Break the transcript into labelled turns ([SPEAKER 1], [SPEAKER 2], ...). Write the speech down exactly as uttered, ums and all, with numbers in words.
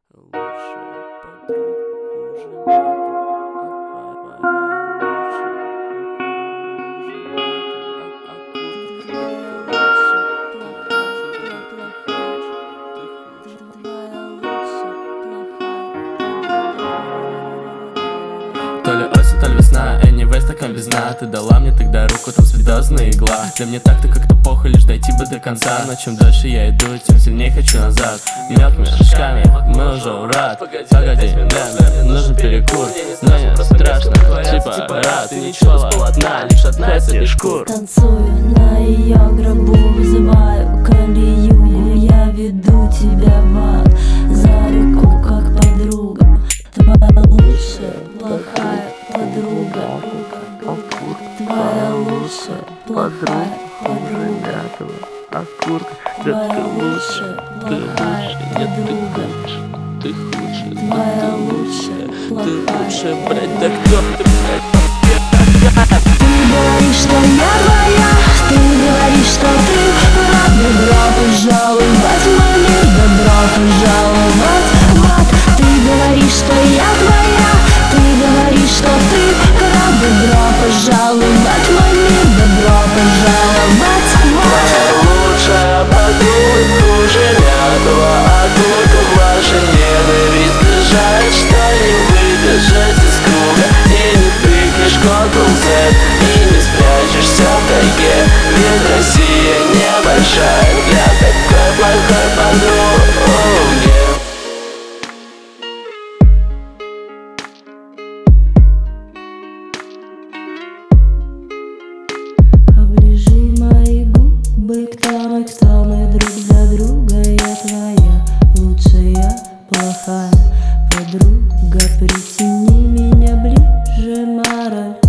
[SPEAKER 1] Лучшая подруга хуже нету.
[SPEAKER 2] То ли осень, то ли весна, anyway, стакан без дна. Ты дала мне тогда руку, там звездная игла. Для мне так-то как-то похуй, лишь дойти бы до конца. Но чем дальше я иду, тем сильнее хочу назад. Мелкими шажками, мы уже у врат. Погоди, да, нужен перекур. Но не страшно, типа рад. Ты ничего с полотна, лишь одна из этих шкур.
[SPEAKER 3] Танцую на ее гробу, вызываю колею. Я веду тебя в ад за руку, как подруга. Твоя лучшая, плохая подруга. Твоя лучшая, плохая подруга. Твоя лучшая, плохая подруга.
[SPEAKER 2] Ты худшая,
[SPEAKER 3] Твоя лучшая,
[SPEAKER 2] ты
[SPEAKER 3] плохая
[SPEAKER 2] лучшая, блядь, да кто ты, блядь?
[SPEAKER 3] Ты говоришь, что я твоя, ты говоришь, что ты рад. Добро пожаловать в мой мир, добро пожаловать в ад. Ты говоришь, что я твоя, ты говоришь, что ты рад. Добро пожаловать в мой мир, добро пожаловать в ад.
[SPEAKER 2] Твоя лучшая подруга хуже мятого окурка. Ваша ненависть бежать, что не выдержать из круга. И не прыгнешь контрол-Z, и не спрячешься в тайге. Ведь Россия небольшая для такой плохой подруги.
[SPEAKER 3] Оближи мои губы, кто мы, кто мы друг за друга. Я твоя лучшая, плохая подруга. Притяни меня ближе, мораль.